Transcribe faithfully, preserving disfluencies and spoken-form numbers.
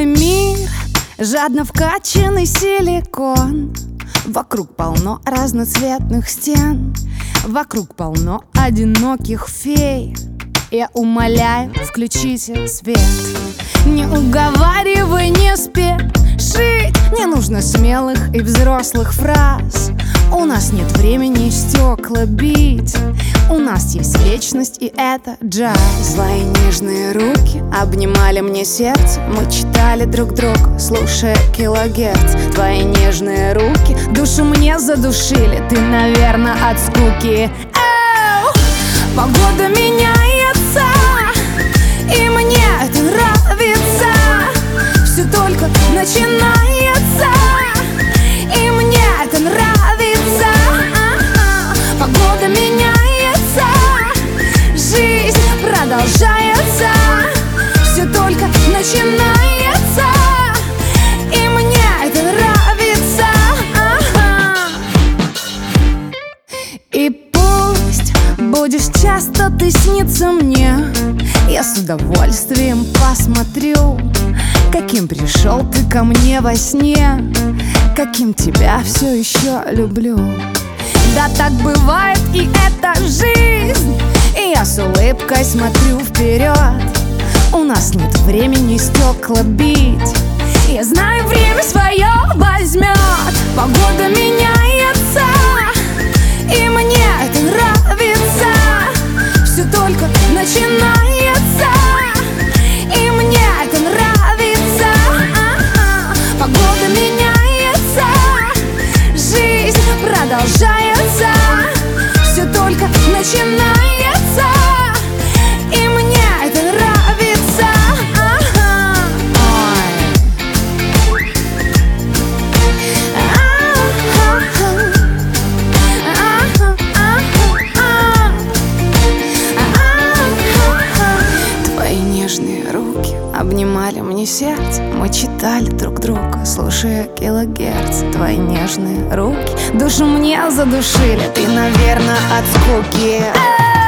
Твой мир жадно вкачанный силикон. Вокруг полно разноцветных стен, вокруг полно одиноких фей. Я умоляю, включите свет. Не уговаривай, не спешить. Не нужно смелых и взрослых фраз. У нас нет времени стекла бить. У нас есть вечность, и это джаз. Твои нежные руки обнимали мне сердце. Мы читали друг друга, слушая килогерц. Твои нежные руки душу мне задушили. Ты, наверное, от скуки. Эу! Погода меняется, и мне это нравится. Все только начинается, и мне это нравится. Погода меняется, жизнь продолжается. Все только начинается, и мне это нравится. И пусть будешь часто ты сниться мне, я с удовольствием посмотрю, каким пришел ты ко мне во сне, каким тебя все еще люблю. Да, так бывает, и это жизнь. И я с улыбкой смотрю вперед. У нас нет времени стекла бить. Я знаю, время свое возьмет. Погода меняется, и мне это нравится. Все только начинается, и мне это нравится. Погода меняется, жизнь продолжается. Все только начинается, и мне это нравится. Твои нежные руки обнимали мне сердце. Мы читали друг друга, слушая килогерц. Твои нежные руки душу мне задушили. Ты, наверное, от скуки.